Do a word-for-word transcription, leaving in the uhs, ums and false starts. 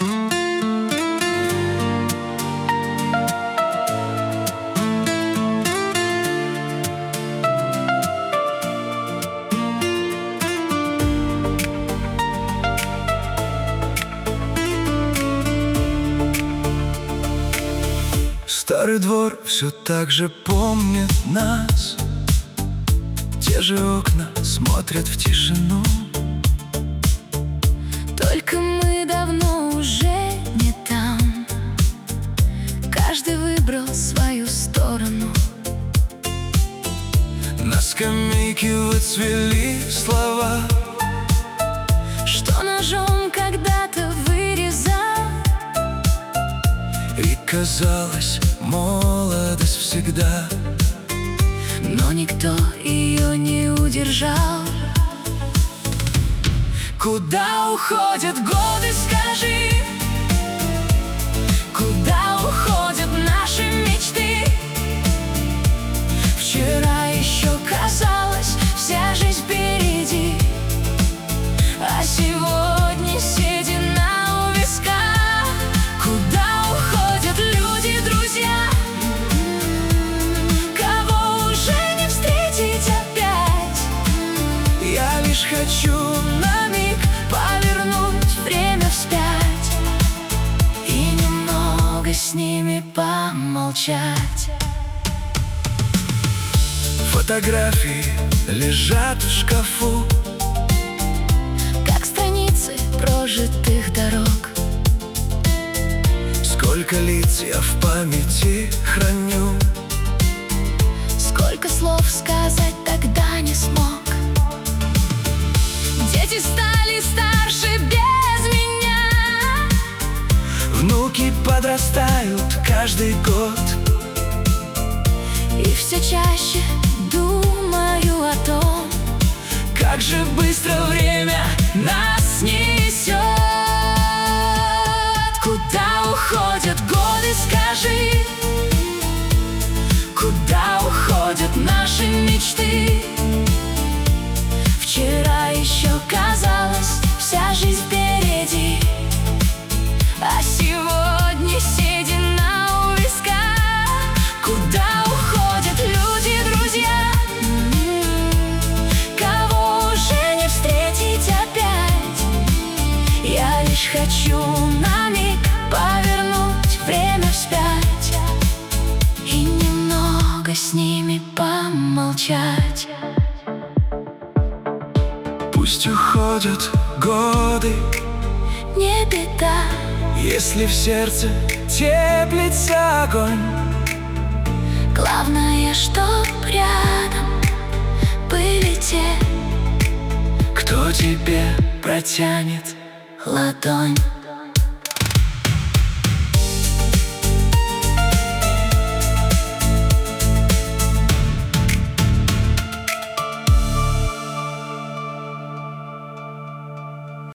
Старый двор все так же помнит нас. Те же окна смотрят в тишину. Только мы давно уже не там. Каждый выбрал свою сторону. На скамейке выцвели слова, что ножом когда-то вырезал. и казалось, молодость всегда. Но никто ее не удержал. Куда уходят годы, скажи? Куда уходят наши мечты? Вчера еще казалось, вся жизнь впереди, а сегодня седина у виска. куда Уходят люди, друзья, кого уже не встретить опять. я лишь хочу На миг повернуть время вспять и немного с ними помолчать. Фотографии лежат в шкафу, Как страницы прожитых дорог. сколько лиц я в памяти храню. Сколько слов сказать тогда не смог. Дети стали старше без меня. Внуки подрастают каждый год, И все чаще думаю о том, как же быстро время нас несет. куда уходят годы, скажи? Куда уходят наши мечты? Вчера еще казалось, вся жизнь впереди, а сегодня седина у виска. Куда Уходят люди, друзья, кого уже не встретить опять. Я лишь хочу на миг повернуть время вспять и немного с ними помолчать. пусть уходят годы, Не беда, если в сердце теплится огонь. главное, чтоб рядом были те, Кто тебе протянет ладонь.